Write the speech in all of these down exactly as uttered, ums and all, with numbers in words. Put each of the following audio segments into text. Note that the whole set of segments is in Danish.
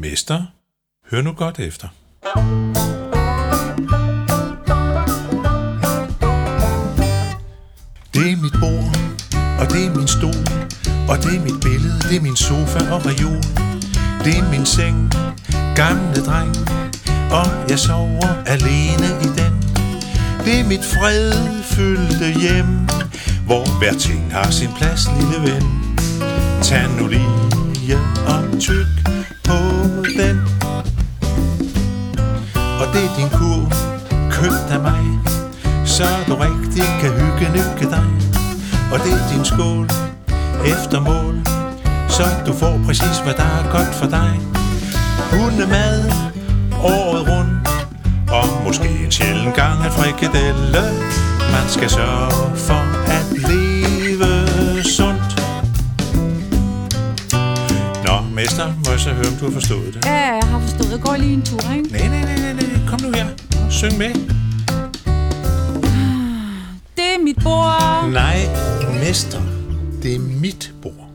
Mester, hør nu godt efter. Det er mit bord, og det er min stol, og det er mit billede, det er min sofa og reol. Det er min seng, gamle dreng, og jeg sover alene i den. Det er mit fredfyldte hjem, hvor hver ting har sin plads, lille ven. Tag nu lige og tyk på den. Og det er din kurv, købt af mig, så du rigtig kan hygge nykke dig. Og det er din skål, efter mål, så du får præcis hvad der er godt for dig. Hundemad, året rundt, og måske en sjælden gang en frikadelle. Man skal sørge for at leve sundt. Nå, mester, må jeg så høre, om du har forstået det? Ja, jeg har forstået. Jeg går lige en tur, ikke? Nej, nej, nej, nej, nej. Kom nu her. Syng med. Det er mit bord. Nej, mester. Det er mit bord.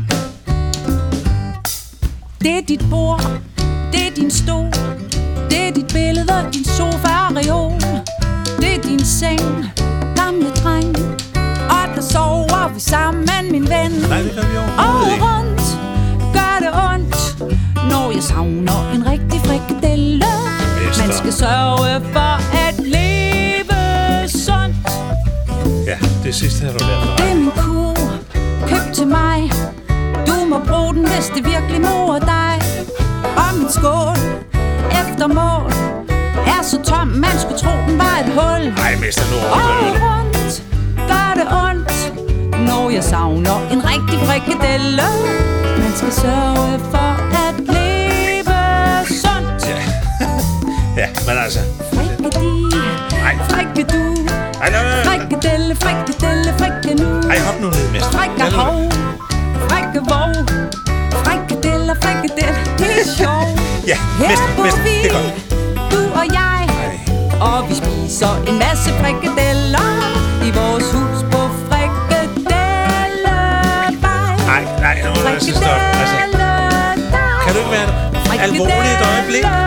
Det er dit bord. Det er din stol. Det er dit billede, din sofa og reol. Det er din seng, gamle dreng. Og der sover vi sammen, min ven. Nej, det gør vi overhovedet ikke. Og rundt gør det ondt, når jeg savner en rigtig frikadelle. Mester. Man skal sørge for at leve sundt. Ja, det sidste har du lært mig. Det er min kur, købt til mig. Du må bruge den, hvis det virkelig morer dig. Og min skål, efter mål, er så tom, man skulle tro, den var et hul. Nej, mester, nu Og overdriver du. rundt gør det ondt, når jeg savner en rigtig frikadelle. Man skal sørge for at leve sundt. Ja, ja, men altså. Frikadi, Nej. frikadu, Ej, nej, nej, nej. frikadelle, frikadelle, frikanu. Ej, hop nu ned, mester. Frikkahov, frikkevov, frikadeller, frikadeller, det er sjovt. Ja, Her mester, bor mester, vi, det er godt. du og jeg, Nej. og vi spiser en masse frikadeller i vores hus på Frikadellevej. Nej, nej, nu må jeg så stoppe. Altså, kan du ikke være alvorligt et øjeblik?